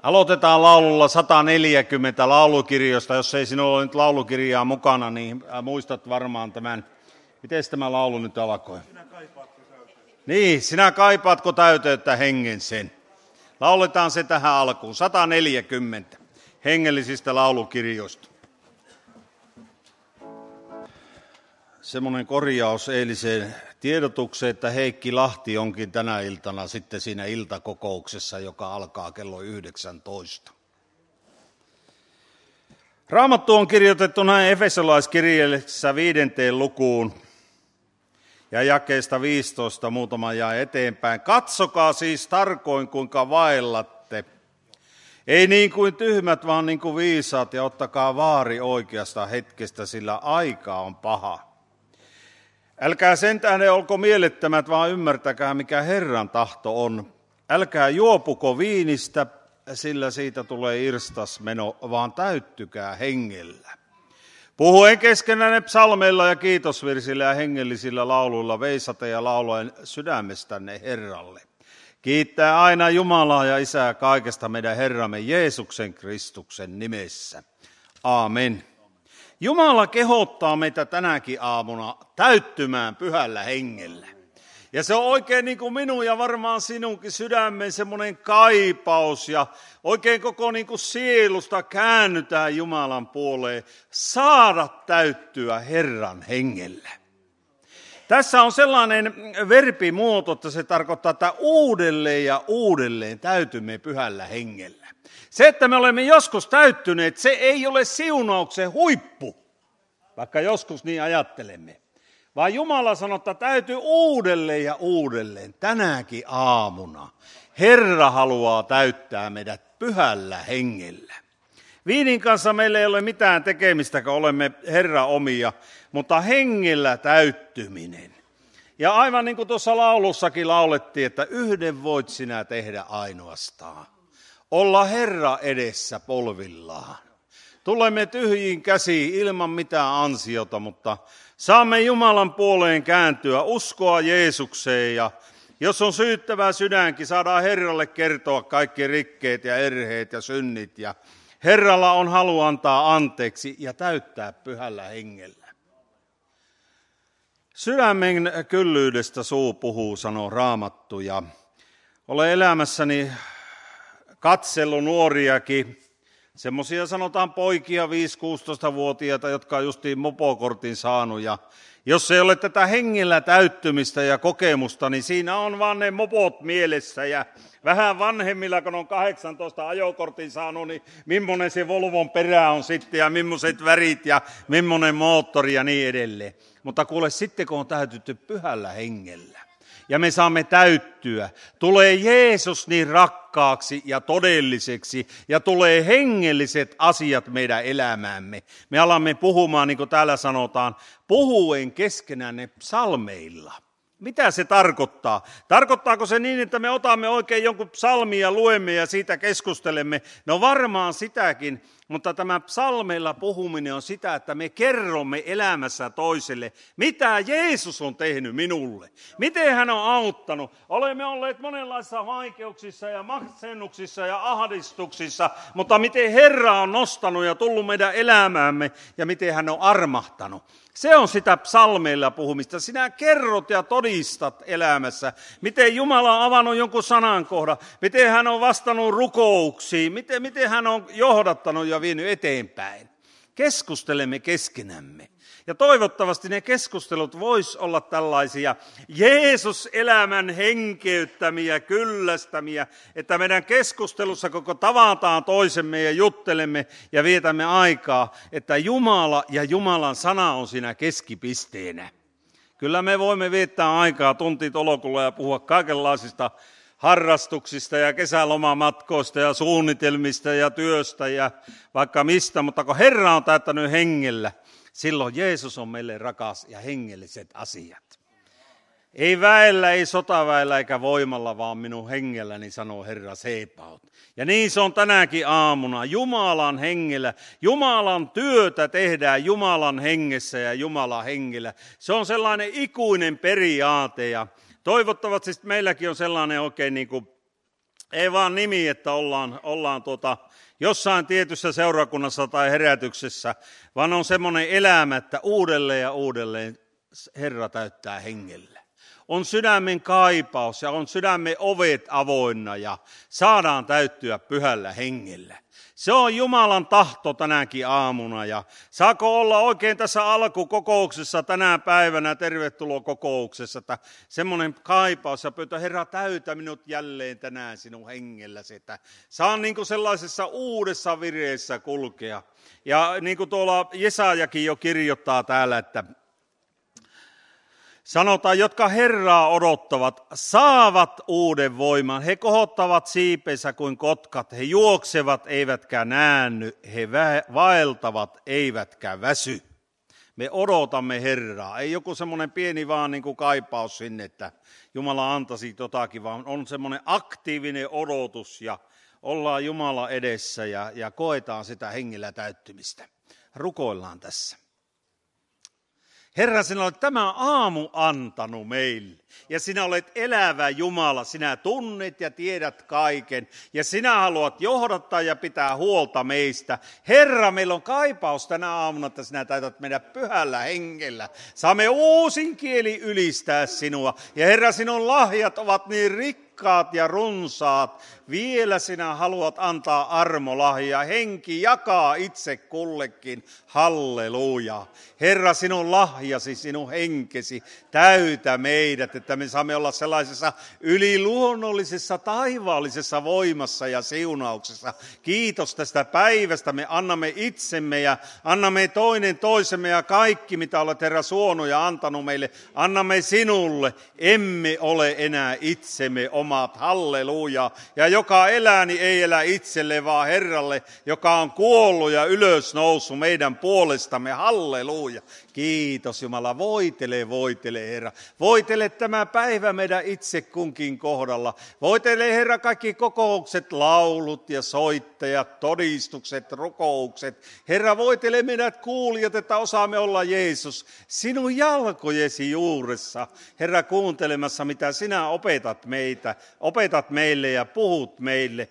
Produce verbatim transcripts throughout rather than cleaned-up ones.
Aloitetaan laululla sata neljäkymmentä laulukirjoista. Jos ei sinulla ole nyt laulukirjaa mukana, niin muistat varmaan tämän. Miten tämä laulu nyt alkoi? Sinä kaipaatko täyteyttä? Niin, sinä kaipaatko täyteyttä hengen sen. Lauletaan se tähän alkuun. sata neljäkymmentä hengellisistä laulukirjoista. Semmoinen korjaus eiliseen tiedotukseen, että Heikki Lahti onkin tänä iltana sitten siinä iltakokouksessa, joka alkaa kello yhdeksäntoista. Raamattu on kirjoitettu näin Efesolaiskirjeessä viidenteen lukuun ja jakeesta viisitoista muutama jae eteenpäin. Katsokaa siis tarkoin, kuinka vaellatte. Ei niin kuin tyhmät, vaan niin kuin viisaat, ja ottakaa vaari oikeasta hetkestä, sillä aika on paha. Älkää sen tähden olko mielettömät, vaan ymmärtäkää, mikä Herran tahto on. Älkää juopuko viinistä, sillä siitä tulee irstasmeno, vaan täyttykää hengellä. Puhuen keskenänne psalmeilla ja kiitosvirsillä ja hengellisillä lauluilla veisate ja laulaen sydämestänne Herralle. Kiittää aina Jumalaa ja Isää kaikesta meidän Herramme Jeesuksen Kristuksen nimessä. Aamen. Jumala kehottaa meitä tänäkin aamuna täyttymään pyhällä hengellä. Ja se on oikein niin kuin minun ja varmaan sinunkin sydämen semmoinen kaipaus ja oikein koko niin kuin sielusta käännytään Jumalan puoleen, saada täyttyä Herran hengellä. Tässä on sellainen verbimuoto, että se tarkoittaa, että uudelleen ja uudelleen täytymme pyhällä hengellä. Se, että me olemme joskus täyttyneet, se ei ole siunauksen huippu, vaikka joskus niin ajattelemme. Vaan Jumala sanoo, että täytyy uudelleen ja uudelleen, tänäkin aamuna. Herra haluaa täyttää meidät pyhällä hengellä. Viinin kanssa meillä ei ole mitään tekemistä, kun olemme Herran omia, mutta hengellä täyttyminen. Ja aivan niin kuin tuossa laulussakin laulettiin, että yhden voit sinä tehdä ainoastaan. Olla Herra edessä polvillaan. Tulemme tyhjiin käsiin ilman mitään ansiota, mutta saamme Jumalan puoleen kääntyä, uskoa Jeesukseen ja jos on syyttävä sydänkin, saadaan Herralle kertoa kaikki rikkeet ja erheet ja synnit. Ja Herralla on halu antaa anteeksi ja täyttää pyhällä hengellä. Sydämen kyllyydestä suu puhuu, sanoo Raamattu. Ja olen elämässäni katsellut nuoriakin. Semmoisia sanotaan poikia viisi-kuusitoista-vuotiaita, jotka on justiin mopokortin saanut. Ja jos ei ole tätä hengellä täyttymistä ja kokemusta, niin siinä on vaan ne mopot mielessä. Ja vähän vanhemmilla, kun on kahdeksantoista ajokortin saanut, niin millainen se Volvon perä on sitten ja millaiset värit ja millainen moottori ja niin edelleen. Mutta kuule, sitten kun on täytytty pyhällä hengellä ja me saamme täyttyä, tulee Jeesus niin rakkaaksi ja todelliseksi ja tulee hengelliset asiat meidän elämäämme. Me alamme puhumaan, niin kuin täällä sanotaan, puhuen keskenään psalmeilla. Mitä se tarkoittaa? Tarkoittaako se niin, että me otamme oikein jonkun psalmin ja luemme ja siitä keskustelemme? No varmaan sitäkin, mutta tämä psalmeilla puhuminen on sitä, että me kerromme elämässä toiselle, mitä Jeesus on tehnyt minulle. Miten hän on auttanut? Olemme olleet monenlaisissa vaikeuksissa ja masennuksissa ja ahdistuksissa, mutta miten Herra on nostanut ja tullut meidän elämäämme ja miten hän on armahtanut. Se on sitä psalmeilla puhumista. Sinä kerrot ja todistat elämässä, miten Jumala on avannut jonkun sanankohdan, miten hän on vastannut rukouksiin, miten, miten hän on johdattanut ja vienyt eteenpäin. Keskustelemme keskenämme. Ja toivottavasti ne keskustelut vois olla tällaisia Jeesus-elämän henkeyttämiä, kyllästämiä, että meidän keskustelussa koko tavataan toisemme ja juttelemme ja vietämme aikaa, että Jumala ja Jumalan sana on siinä keskipisteenä. Kyllä me voimme viettää aikaa tuntitolokulla ja puhua kaikenlaisista harrastuksista ja kesälomamatkoista ja suunnitelmista ja työstä ja vaikka mistä, mutta kun Herra on täyttänyt hengellä, silloin Jeesus on meille rakas ja hengelliset asiat. Ei väellä, ei sotaväellä eikä voimalla, vaan minun hengelläni, sanoo Herra Sebaot. Ja niin se on tänäkin aamuna. Jumalan hengellä, Jumalan työtä tehdään Jumalan hengessä ja Jumalan hengellä. Se on sellainen ikuinen periaate ja toivottavasti meilläkin on sellainen oikein niin kuin Ei vaan nimi, että ollaan, ollaan tuota, jossain tietyssä seurakunnassa tai herätyksessä, vaan on semmoinen elämä, että uudelleen ja uudelleen Herra täyttää hengellä. On sydämen kaipaus ja on sydämen ovet avoinna ja saadaan täyttyä pyhällä hengellä. Se on Jumalan tahto tänäkin aamuna ja saako olla oikein tässä alkukokouksessa tänä päivänä, tervetuloa kokouksessa, että semmoinen kaipaus ja pyytää, Herra, täytä minut jälleen tänään sinun hengelläsi, että saan niin kuin sellaisessa uudessa vireessä kulkea. Ja niin kuin tuolla Jesajakin jo kirjoittaa täällä, että sanotaan, jotka Herraa odottavat, saavat uuden voiman. He kohottavat siipensä kuin kotkat. He juoksevat eivätkä näänny. He vaeltavat eivätkä väsy. Me odotamme Herraa. Ei joku semmoinen pieni vaan niin kuin kaipaus sinne, että Jumala antaisi jotakin, vaan on semmoinen aktiivinen odotus ja ollaan Jumala edessä ja, ja koetaan sitä hengellä täyttymistä. Rukoillaan tässä. Herra, sinä olet tämä aamu antanut meille ja sinä olet elävä Jumala, sinä tunnet ja tiedät kaiken ja sinä haluat johdattaa ja pitää huolta meistä. Herra, meillä on kaipaus tänä aamuna, että sinä täytät meidän pyhällä hengellä. Saamme uusin kieli ylistää sinua ja Herra, sinun lahjat ovat niin rikkaat ja runsaat. Vielä sinä haluat antaa armolahjaa. Henki jakaa itse kullekin. Halleluja. Herra, sinun lahjasi, sinun henkesi täytä meidät, että me saamme olla sellaisessa yliluonnollisessa taivaallisessa voimassa ja siunauksessa. Kiitos tästä päivästä. Me annamme itsemme ja annamme toinen toisemme ja kaikki, mitä olet, Herra, suonut ja antanut meille. Annamme sinulle. Emme ole enää itsemme omat. Halleluja. Ja joka elää, niin ei elä itselle, vaan Herralle, joka on kuollut ja ylösnoussut meidän puolestamme. Halleluja. Kiitos Jumala. Voitele, voitele Herra. Voitele tämä päivä meidän itse kunkin kohdalla. Voitele Herra kaikki kokoukset, laulut ja soittajat, todistukset, rukoukset. Herra, voitele meidät kuulijat, että osaamme olla Jeesus sinun jalkojesi juuressa. Herra, kuuntelemassa mitä sinä opetat meitä, opetat meille ja puhut meille.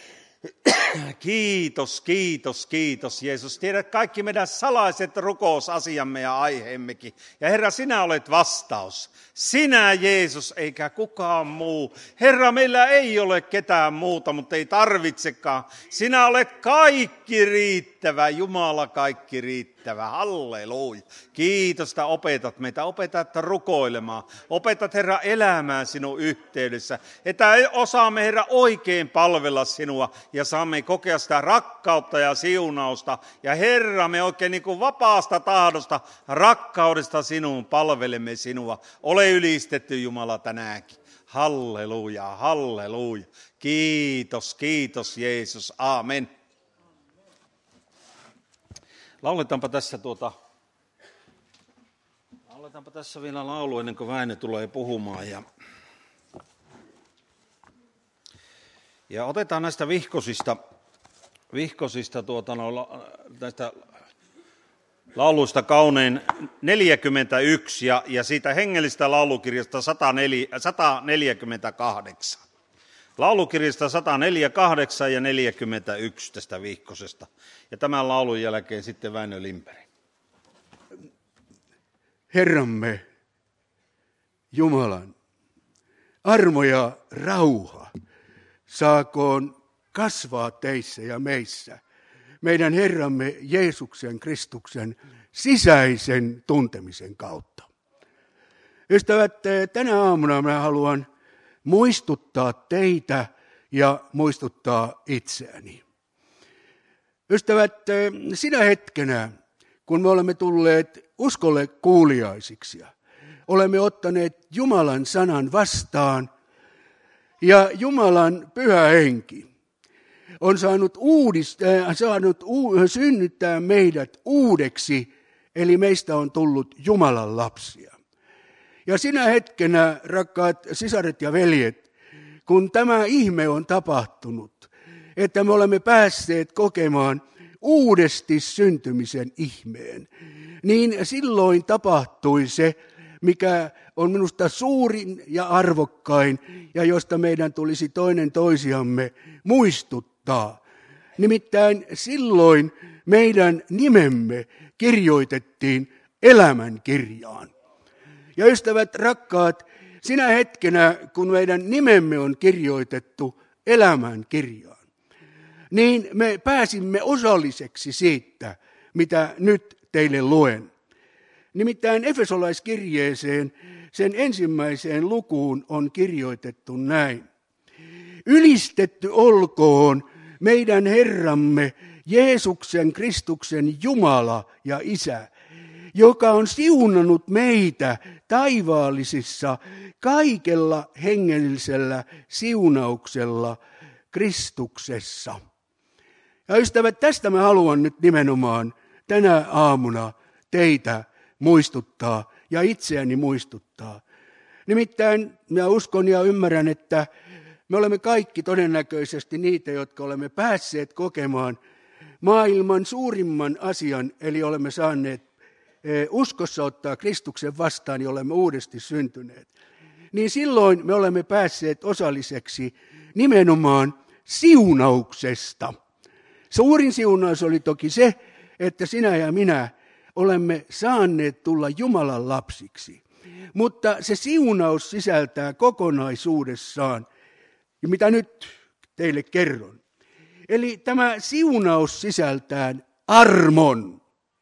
Kiitos, kiitos, kiitos Jeesus. Tiedät kaikki meidän salaiset rukousasiamme ja aiheemmekin. Ja Herra, sinä olet vastaus. Sinä Jeesus eikä kukaan muu. Herra, meillä ei ole ketään muuta, mutta ei tarvitsekaan. Sinä olet kaikki riittävä, Jumala kaikki riittävä. Halleluja. Kiitos, että opetat meitä. Opetat rukoilemaan. Opetat Herra elämään sinun yhteydessä. Että osaamme Herra oikein palvella sinua ja saamme kokea sitä rakkautta ja siunausta. Ja Herra, me oikein niin kuin vapaasta tahdosta, rakkaudesta sinuun palvelemme sinua. Ole ylistetty Jumala tänäänkin. Halleluja, halleluja. Kiitos, kiitos Jeesus. Aamen. Lauletaanpa tässä tuota, lauletaanpa tässä vielä laulu ennen kuin Väinö tulee puhumaan. Ja, ja otetaan näistä vihkosista, vihkosista tuota, no, näistä lauluista kaunein neljäkymmentäyksi ja, ja siitä hengellistä laulukirjasta sata neljäkymmentäkahdeksan. Laulukirjasta sata neljäkymmentäkahdeksan ja neljäkymmentäyksi tästä vihkosesta. Ja tämän laulun jälkeen sitten Väinö Lindberg. Herramme Jumalan armo ja rauha saakoon kasvaa teissä ja meissä. Meidän Herramme Jeesuksen Kristuksen sisäisen tuntemisen kautta. Ystävät, tänä aamuna mä haluan muistuttaa teitä ja muistuttaa itseäni. Ystävät, sinä hetkenä, kun me olemme tulleet uskolle kuuliaisiksi, olemme ottaneet Jumalan sanan vastaan ja Jumalan pyhä henki on saanut, uudistaa, saanut u, synnyttää meidät uudeksi, eli meistä on tullut Jumalan lapsia. Ja sinä hetkenä, rakkaat sisaret ja veljet, kun tämä ihme on tapahtunut, että me olemme päässeet kokemaan uudesti syntymisen ihmeen, niin silloin tapahtui se, mikä on minusta suurin ja arvokkain ja josta meidän tulisi toinen toisiamme muistuttaa. Nimittäin silloin meidän nimemme kirjoitettiin elämän kirjaan. Ja ystävät rakkaat, sinä hetkenä, kun meidän nimemme on kirjoitettu elämän kirjaan, niin me pääsimme osalliseksi siitä, mitä nyt teille luen. Nimittäin Efesolaiskirjeeseen, sen ensimmäiseen lukuun on kirjoitettu näin. Ylistetty olkoon meidän Herramme Jeesuksen Kristuksen Jumala ja Isä, joka on siunannut meitä taivaallisissa kaikella hengellisellä siunauksella Kristuksessa. Ja ystävät, tästä mä haluan nyt nimenomaan tänä aamuna teitä muistuttaa ja itseäni muistuttaa. Nimittäin minä uskon ja ymmärrän, että me olemme kaikki todennäköisesti niitä, jotka olemme päässeet kokemaan maailman suurimman asian, eli olemme saaneet uskossa ottaa Kristuksen vastaan ja olemme uudesti syntyneet. Niin silloin me olemme päässeet osalliseksi nimenomaan siunauksesta. Suurin siunaus oli toki se, että sinä ja minä olemme saaneet tulla Jumalan lapsiksi. Mutta se siunaus sisältää kokonaisuudessaan, ja mitä nyt teille kerron. Eli tämä siunaus sisältää armon.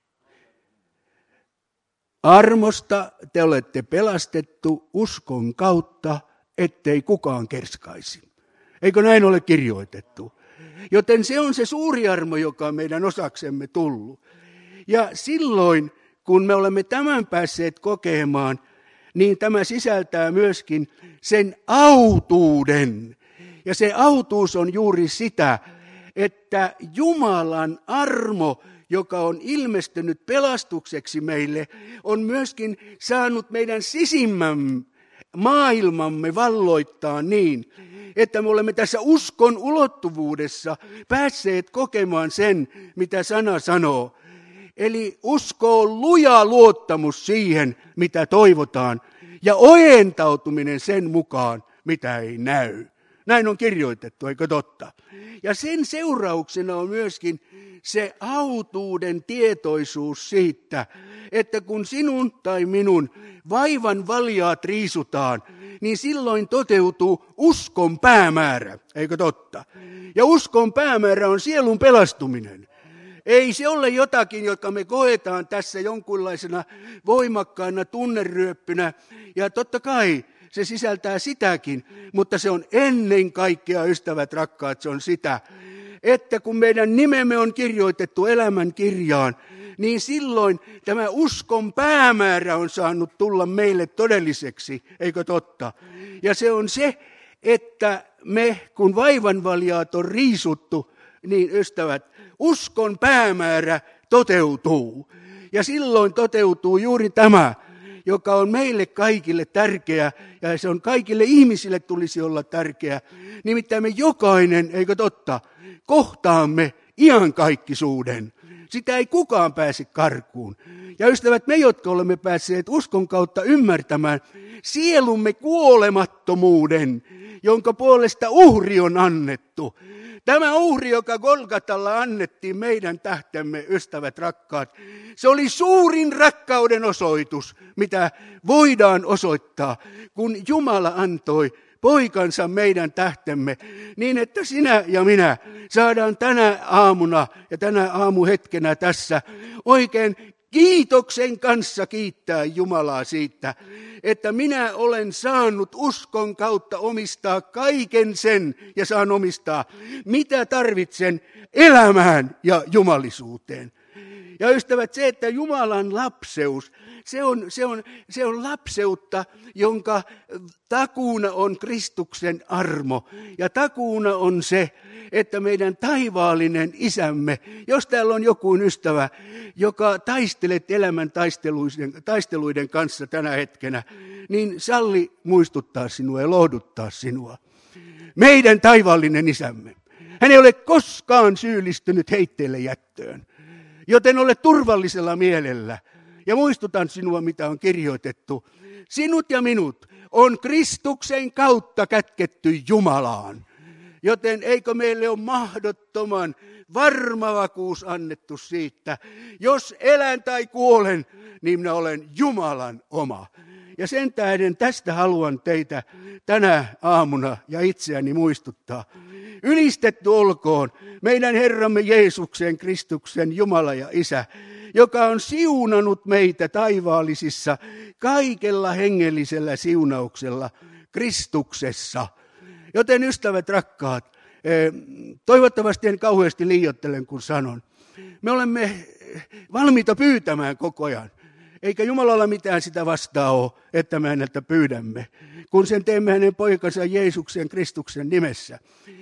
Armosta te olette pelastettu uskon kautta, ettei kukaan kerskaisi. Eikö näin ole kirjoitettu? Joten se on se suuri armo, joka on meidän osaksemme tullut. Ja silloin, kun me olemme tämän päässeet kokemaan, niin tämä sisältää myöskin sen autuuden. Ja se autuus on juuri sitä, että Jumalan armo, joka on ilmestynyt pelastukseksi meille, on myöskin saanut meidän sisimmän maailmamme valloittaa niin, että me olemme tässä uskon ulottuvuudessa päässeet kokemaan sen, mitä sana sanoo. Eli usko on luja luottamus siihen, mitä toivotaan, ja ojentautuminen sen mukaan, mitä ei näy. Näin on kirjoitettu, eikö totta? Ja sen seurauksena on myöskin se autuuden tietoisuus siitä, että kun sinun tai minun vaivan valjaat riisutaan, niin silloin toteutuu uskon päämäärä, eikö totta? Ja uskon päämäärä on sielun pelastuminen. Ei se ole jotakin, joka me koetaan tässä jonkunlaisena voimakkaana tunneryöppynä. Ja totta kai se sisältää sitäkin, mutta se on ennen kaikkea, ystävät rakkaat, se on sitä, että kun meidän nimemme on kirjoitettu elämän kirjaan, niin silloin tämä uskon päämäärä on saanut tulla meille todelliseksi, eikö totta? Ja se on se, että me, kun vaivanvaljaat on riisuttu, niin ystävät, uskon päämäärä toteutuu. Ja silloin toteutuu juuri tämä, joka on meille kaikille tärkeä, ja se on kaikille ihmisille tulisi olla tärkeä. Nimittäin me jokainen, eikö totta, kohtaamme iankaikkisuuden. Sitä ei kukaan pääse karkuun. Ja ystävät, me, jotka olemme päässeet uskon kautta ymmärtämään sielumme kuolemattomuuden, jonka puolesta uhri on annettu. Tämä uhri, joka Golgatalla annettiin meidän tähtemme, ystävät rakkaat, se oli suurin rakkauden osoitus, mitä voidaan osoittaa, kun Jumala antoi poikansa meidän tähtemme, niin että sinä ja minä saadaan tänä aamuna ja tänä aamuhetkenä tässä oikein kiitoksen kanssa kiittää Jumalaa siitä, että minä olen saanut uskon kautta omistaa kaiken sen ja saan omistaa, mitä tarvitsen elämään ja jumalisuuteen. Ja ystävät, se, että Jumalan lapseus, se on, se on, se on lapseutta, jonka takuuna on Kristuksen armo. Ja takuuna on se, että meidän taivaallinen isämme, jos täällä on joku ystävä, joka taistelet elämän taisteluiden, taisteluiden kanssa tänä hetkenä, niin salli muistuttaa sinua ja lohduttaa sinua. Meidän taivaallinen isämme, hän ei ole koskaan syyllistynyt heitteelle jättöön. Joten ole turvallisella mielellä Ja muistutan sinua, mitä on kirjoitettu. Sinut ja minut on Kristuksen kautta kätketty Jumalaan. Joten eikö meille ole mahdottoman varma vakuus annettu siitä, jos elän tai kuolen, niin minä olen Jumalan oma. Ja sen tähden tästä haluan teitä tänä aamuna ja itseäni muistuttaa. Ylistetty olkoon meidän Herramme Jeesuksen Kristuksen Jumala ja Isä, joka on siunannut meitä taivaallisissa kaikella hengellisellä siunauksella Kristuksessa. Joten ystävät rakkaat, toivottavasti en kauheasti liioittelen, kun sanon. Me olemme valmiita pyytämään koko ajan. Eikä Jumalalla mitään sitä vastaa ole, että me häneltä pyydämme, kun sen teemme hänen poikansa Jeesuksen Kristuksen nimessä.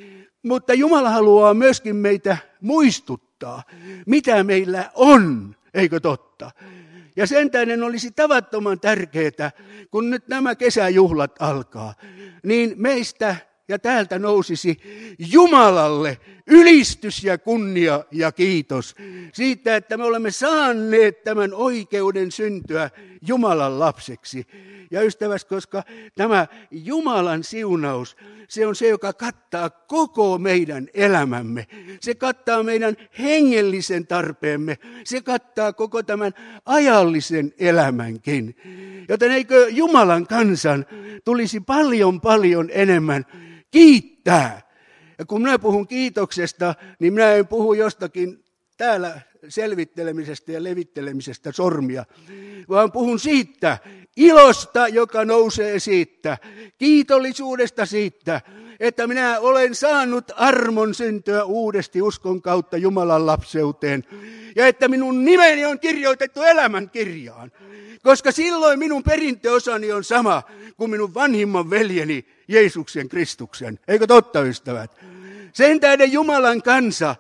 Mutta Jumala haluaa myöskin meitä muistuttaa, mitä meillä on, eikö totta? Ja sen tähden olisi tavattoman tärkeää, kun nyt nämä kesäjuhlat alkaa, niin meistä ja täältä nousisi Jumalalle ylistys ja kunnia ja kiitos siitä, että me olemme saaneet tämän oikeuden syntyä Jumalan lapseksi. Ja ystäväs, koska tämä Jumalan siunaus, se on se, joka kattaa koko meidän elämämme. Se kattaa meidän hengellisen tarpeemme. Se kattaa koko tämän ajallisen elämänkin. Joten eikö Jumalan kansan tulisi paljon paljon enemmän kiittää. Ja kun minä puhun kiitoksesta, niin minä en puhu jostakin täällä selvittelemisestä ja levittelemisestä sormia, vaan puhun siitä ilosta, joka nousee siitä, kiitollisuudesta siitä, että minä olen saanut armon syntyä uudesti uskon kautta Jumalan lapseuteen, ja että minun nimeni on kirjoitettu elämän kirjaan, koska silloin minun perintöosani on sama kuin minun vanhimman veljeni Jeesuksen Kristuksen. Eikö totta, ystävät? Sen tähden Jumalan kansa,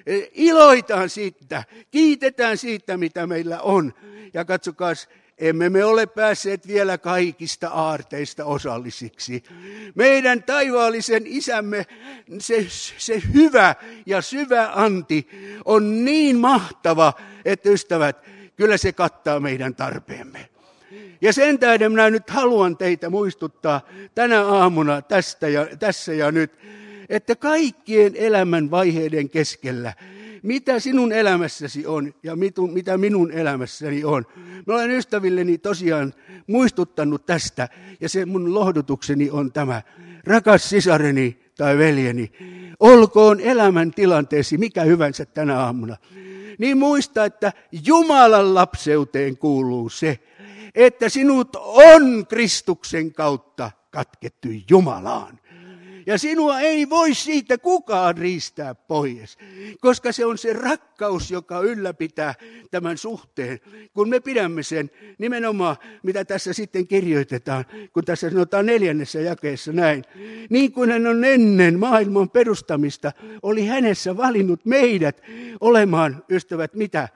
iloitaan siitä, kiitetään siitä, mitä meillä on. Ja katsokaas, emme me ole päässeet vielä kaikista aarteista osallisiksi. Meidän taivaallisen isämme, se, se hyvä ja syvä anti on niin mahtava, että ystävät, kyllä se kattaa meidän tarpeemme. Ja sen tähden minä nyt haluan teitä muistuttaa tänä aamuna tästä ja, tässä ja nyt, että kaikkien elämän vaiheiden keskellä, mitä sinun elämässäsi on ja mitä minun elämässäni on. Mä olen ystävilleni tosiaan muistuttanut tästä ja se mun lohdutukseni on tämä. Rakas sisareni tai veljeni, olkoon elämän tilanteesi mikä hyvänsä tänä aamuna. Niin muista, että Jumalan lapseuteen kuuluu se, että sinut on Kristuksen kautta katkettu Jumalaan. Ja sinua ei voi siitä kukaan riistää pois, koska se on se rakkaus, joka ylläpitää tämän suhteen. Kun me pidämme sen nimenomaan, mitä tässä sitten kirjoitetaan, kun tässä sanotaan neljännessä jakeessa näin. Niin kuin hän on ennen maailman perustamista, oli hänessä valinnut meidät olemaan, ystävät, mitä?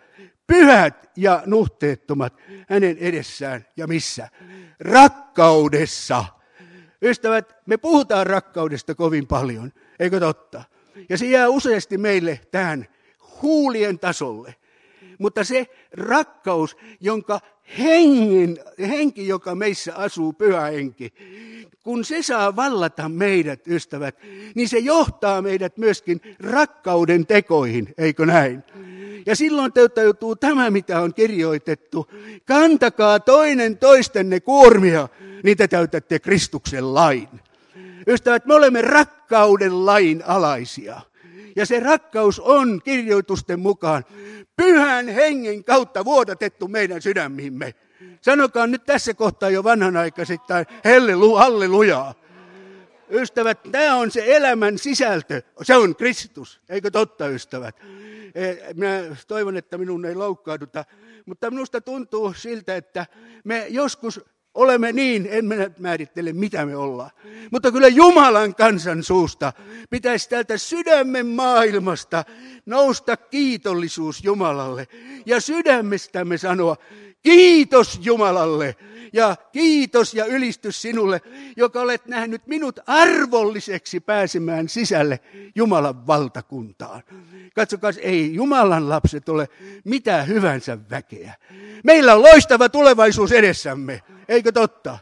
Pyhät ja nuhteettomat hänen edessään ja missä? Rakkaudessa. Ystävät, me puhutaan rakkaudesta kovin paljon, eikö totta? Ja se jää useasti meille tähän huulien tasolle. Mutta se rakkaus, jonka hengen, henki, joka meissä asuu, pyhä henki, kun se saa vallata meidät, ystävät, niin se johtaa meidät myöskin rakkauden tekoihin, eikö näin? Ja silloin toteutuu tämä, mitä on kirjoitettu. Kantakaa toinen toistenne kuormia, niin te täytätte Kristuksen lain. Ystävät, me olemme rakkauden lain alaisia. Ja se rakkaus on kirjoitusten mukaan pyhän hengen kautta vuodatettu meidän sydämiimme. Sanokaa nyt tässä kohtaa jo vanhanaikaisittain hallelujaa. Ystävät, tämä on se elämän sisältö. Se on Kristus. Eikö totta, ystävät? Minä toivon, että minun ei loukkauduta. Mutta minusta tuntuu siltä, että me joskus olemme niin, en minä määrittele mitä me ollaan. Mutta kyllä Jumalan kansan suusta pitäisi täältä sydämen maailmasta nousta kiitollisuus Jumalalle. Ja sydämestämme sanoa, Kiitos Jumalalle ja kiitos ja ylistys sinulle, joka olet nähnyt minut arvolliseksi pääsemään sisälle Jumalan valtakuntaan. Katsokaa, ei Jumalan lapset ole mitä hyvänsä väkeä. Meillä on loistava tulevaisuus edessämme, eikö totta?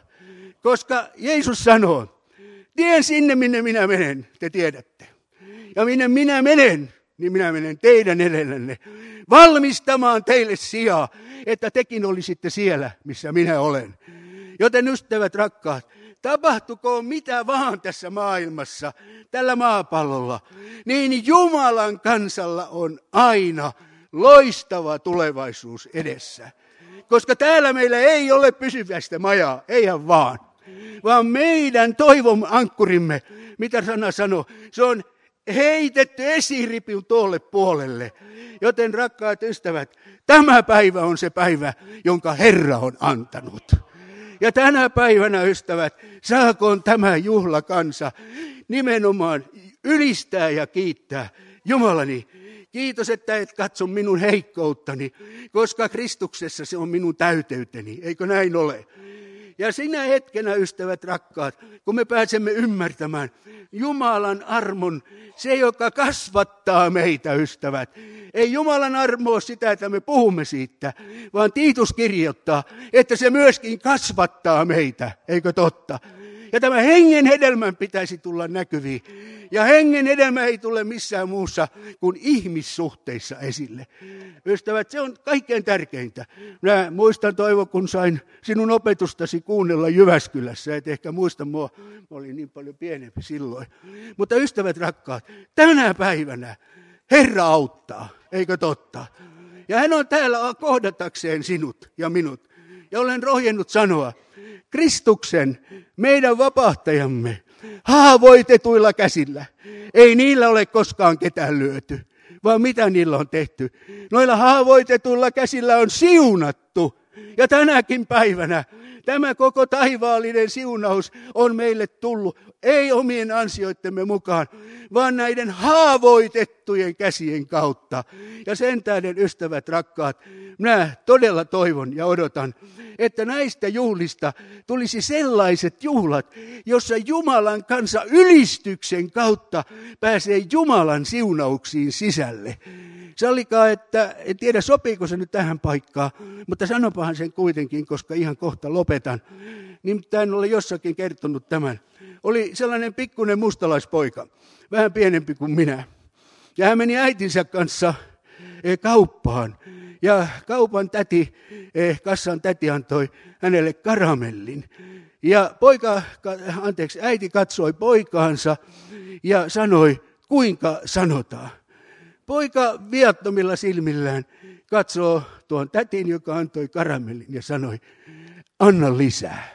Koska Jeesus sanoo, tien sinne minne minä menen, te tiedätte. Ja minne minä menen, niin minä menen teidän edellänne valmistamaan teille sijaa, että tekin olisitte siellä, missä minä olen. Joten ystävät rakkaat, tapahtukoon mitä vaan tässä maailmassa, tällä maapallolla, niin Jumalan kansalla on aina loistava tulevaisuus edessä. Koska täällä meillä ei ole pysyvästä majaa, eihän vaan, vaan meidän toivon ankkurimme, mitä sana sanoo, se on heitetty esiripin tuolle puolelle. Joten rakkaat ystävät, tämä päivä on se päivä, jonka Herra on antanut. Ja tänä päivänä, ystävät, saakoon tämä juhlakansa nimenomaan ylistää ja kiittää Jumalani. Kiitos, että et katso minun heikkouttani, koska Kristuksessa se on minun täyteyteni. Eikö näin ole? Ja sinä hetkenä, ystävät rakkaat, kun me pääsemme ymmärtämään Jumalan armon, se joka kasvattaa meitä, ystävät. Ei Jumalan armo ole sitä, että me puhumme siitä, vaan Tiitus kirjoittaa, että se myöskin kasvattaa meitä, eikö totta? Ja tämä hengen hedelmän pitäisi tulla näkyviin. Ja hengen hedelmä ei tule missään muussa kuin ihmissuhteissa esille. Ystävät, se on kaikkein tärkeintä. Minä muistan, Toivo, kun sain sinun opetustasi kuunnella Jyväskylässä. Et ehkä muista mua, mä olin niin paljon pienempi silloin. Mutta ystävät rakkaat, tänä päivänä Herra auttaa, eikö totta? Ja hän on täällä kohdatakseen sinut ja minut. Ja olen rohjennut sanoa, Kristuksen, meidän vapahtajamme, haavoitetuilla käsillä. Ei niillä ole koskaan ketään lyöty, vaan mitä niillä on tehty? Noilla haavoitetuilla käsillä on siunattu. Ja tänäkin päivänä tämä koko taivaallinen siunaus on meille tullut, ei omien ansioittemme mukaan, vaan näiden haavoitettujen käsien kautta. Ja sen tähden, ystävät rakkaat, minä todella toivon ja odotan, että näistä juhlista tulisi sellaiset juhlat, jossa Jumalan kansa ylistyksen kautta pääsee Jumalan siunauksiin sisälle. Sallikaa, että en tiedä sopiiko se nyt tähän paikkaan, mutta sanopahan sen kuitenkin, koska ihan kohta lopetan. Nimittäin olen jossakin kertonut tämän. Oli sellainen pikkuinen mustalaispoika, vähän pienempi kuin minä. Ja hän meni äitinsä kanssa kauppaan. Ja kaupan täti, kassan täti antoi hänelle karamellin. Ja poika, anteeksi, äiti katsoi poikaansa ja sanoi, kuinka sanotaan. Poika viattomilla silmillään katsoo tuon tätin, joka antoi karamellin ja sanoi, anna lisää.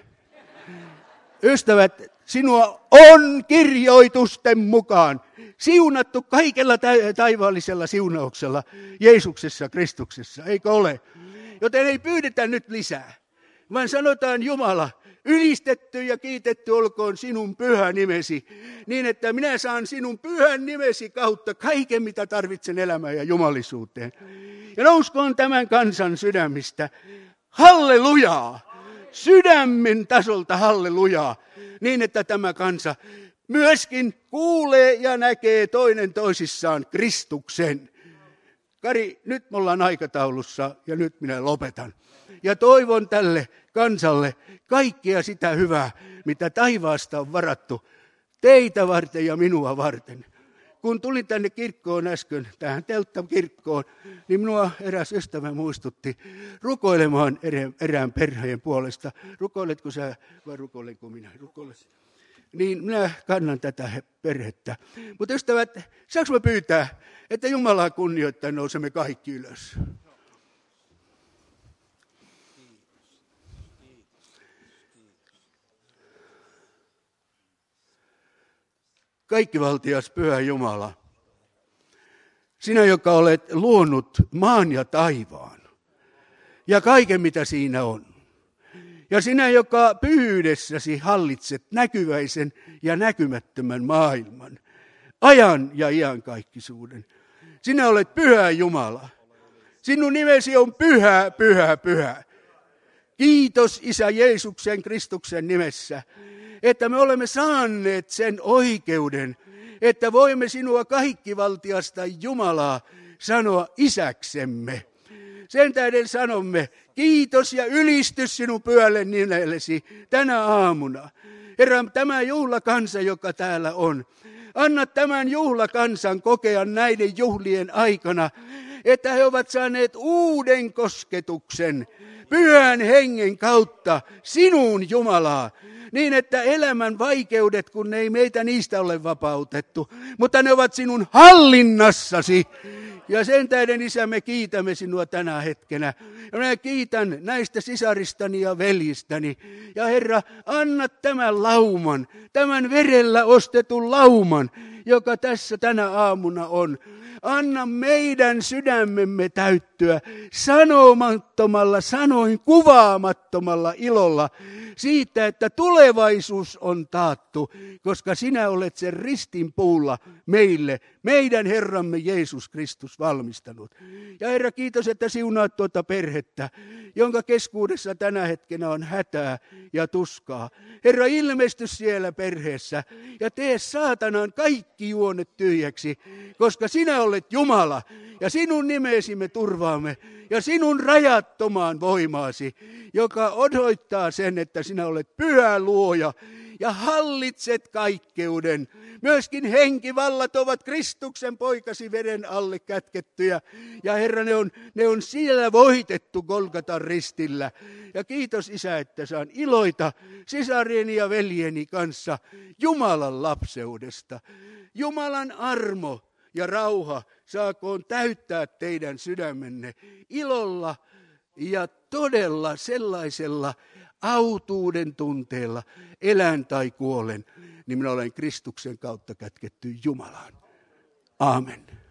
Ystävät, sinua on kirjoitusten mukaan siunattu kaikella taivaallisella siunauksella Jeesuksessa Kristuksessa, eikö ole? Joten ei pyydetä nyt lisää, vaan sanotaan Jumala, ylistetty ja kiitetty olkoon sinun pyhä nimesi, niin että minä saan sinun pyhän nimesi kautta kaiken, mitä tarvitsen elämään ja jumalisuuteen. Ja nouskoon tämän kansan sydämistä, hallelujaa, sydämen tasolta hallelujaa, niin että tämä kansa myöskin kuulee ja näkee toinen toisissaan Kristuksen. Kari, nyt me ollaan aikataulussa ja nyt minä lopetan. Ja toivon tälle kansalle kaikkea sitä hyvää, mitä taivaasta on varattu teitä varten ja minua varten. Kun tulin tänne kirkkoon äsken, tähän telttakirkkoon, niin minua eräs ystävä muistutti rukoilemaan erään perheen puolesta. Rukoiletko sä vai rukoilenko minä? Rukoilen. Niin minä kannan tätä perhettä. Mutta ystävät, saanko mä pyytää, että Jumalaa kunnioittaa nousemme kaikki ylös? Kaikkivaltias Pyhä Jumala, sinä, joka olet luonut maan ja taivaan ja kaiken, mitä siinä on. Ja sinä, joka pyhyydessäsi hallitset näkyväisen ja näkymättömän maailman, ajan ja iankaikkisuuden. Sinä olet Pyhä Jumala. Sinun nimesi on pyhä, pyhä, pyhä. Kiitos Isä Jeesuksen Kristuksen nimessä, että me olemme saaneet sen oikeuden, että voimme sinua kaikkivaltiasta Jumalaa sanoa isäksemme. Sen tähden sanomme, kiitos ja ylistys sinun pyölle nimellesi tänä aamuna. Herra, tämä juhlakansa, joka täällä on, anna tämän juhlakansan kokea näiden juhlien aikana, että he ovat saaneet uuden kosketuksen Pyhän Hengen kautta sinun Jumalaa, niin että elämän vaikeudet, kun ne ei meitä niistä ole vapautettu, mutta ne ovat sinun hallinnassasi. Ja sen tähden, Isä, me kiitämme sinua tänä hetkenä. Ja minä kiitän näistä sisaristani ja veljistäni. Ja Herra, anna tämän lauman, tämän verellä ostetun lauman, joka tässä tänä aamuna on. Anna meidän sydämemme täyttyä sanomattomalla, sanoin kuvaamattomalla ilolla siitä, että tulevaisuus on taattu, koska sinä olet sen ristin puulla meille, meidän Herramme Jeesus Kristus valmistanut. Ja Herra, kiitos, että siunaat tuota perhettä, jonka keskuudessa tänä hetkenä on hätää ja tuskaa. Herra, ilmesty siellä perheessä ja tee saatanan kaikki juonet tyhjäksi, koska sinä olet Jumala ja sinun nimesi me turvaamme ja sinun rajattomaan voimaasi, joka osoittaa sen, että sinä olet pyhä luoja ja hallitset kaikkeuden. Myöskin henkivallat ovat Kristuksen poikasi veren alle kätkettyjä. Ja Herra, ne on, ne on siellä voitettu Golgatan ristillä. Ja kiitos Isä, että saan iloita sisarieni ja veljeni kanssa Jumalan lapseudesta. Jumalan armo ja rauha saakoon täyttää teidän sydämenne ilolla ja todella sellaisella autuuden tunteella, elän tai kuolen, niin minä olen Kristuksen kautta kätketty Jumalaan. Aamen.